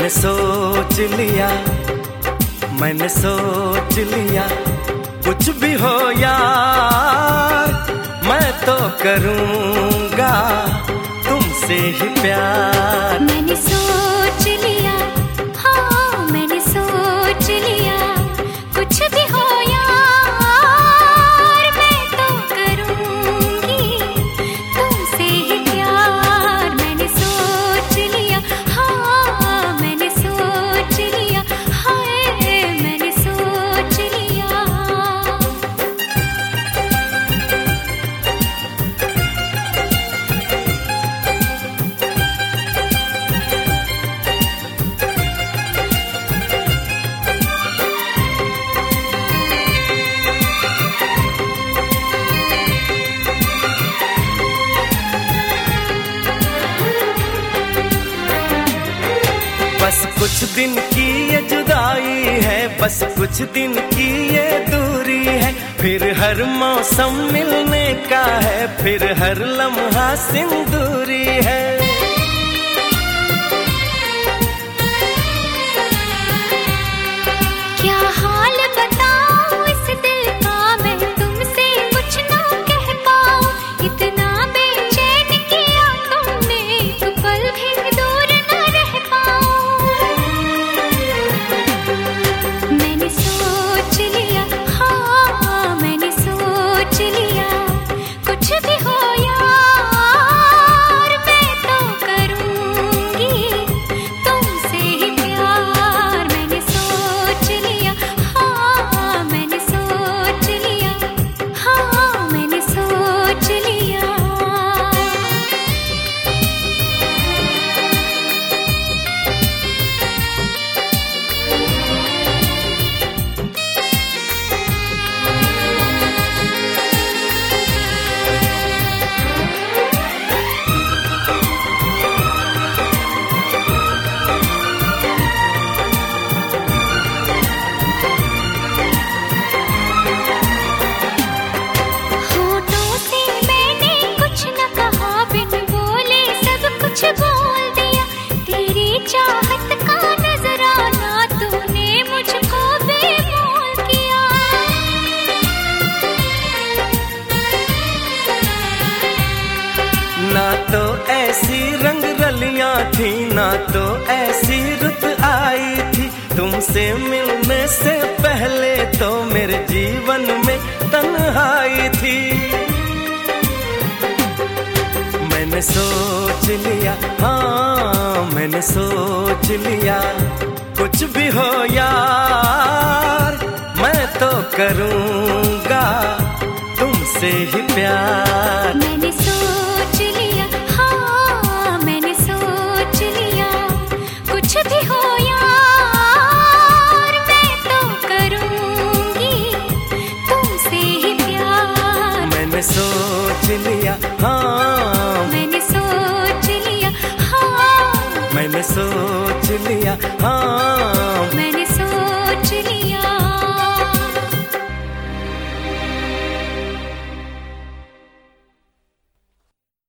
मैंने सोच लिया, मैंने सोच लिया, कुछ भी हो यार मैं तो करूँगा तुमसे ही प्यार। मैंने सोच लिया, हाँ मैंने सोच लिया, कुछ भी हो यार मैं तो करूँगी तुमसे ही प्यार। मैंने सोच लिया, हाँ मैंने सोच लिया, हाय मैंने सोच लिया। बस कुछ दिन की ये जुदाई है, बस कुछ दिन की ये दूरी है, फिर हर मौसम मिलने का है, फिर हर लम्हा सिंदूरी है। क्या हाल बताऊं इस दिल का मैं तुमसे कुछ ना कह पाऊं, इतना बेचैन किया तुमने तो पल भी दूर न रह पाऊं। मैंने सोच लिया, हाँ मैंने सोच लिया, कुछ भी हो यार मैं तो करूँगी तुमसे ही प्यार। मैंने सोच लिया, हाँ मैंने सोच लिया, हाँ मैंने सोच लिया। होठों से मैंने कुछ न कहा, बिन बोले सब कुछ बोल दिया, तेरी चाहत का नजराना तूने मुझको बेमोल किया। ना तो ऐसी रंग रलियां थी, ना तो ऐसी रुत आई थी, तुमसे मिलने से पहले तो मेरे जीवन में तन्हाई थी। मैंने सोच लिया, हाँ मैंने सोच लिया, कुछ भी हो यार मैं तो करूँगा तुमसे ही प्यार। मैंने सोच लिया, हाँ मैंने सोच लिया, कुछ भी हो यार मैं तो करूँगी तुमसे ही प्यार। मैंने सोच लिया, हाँ मैंने सोच लिया, हाँ मैंने सोच लिया, हाँ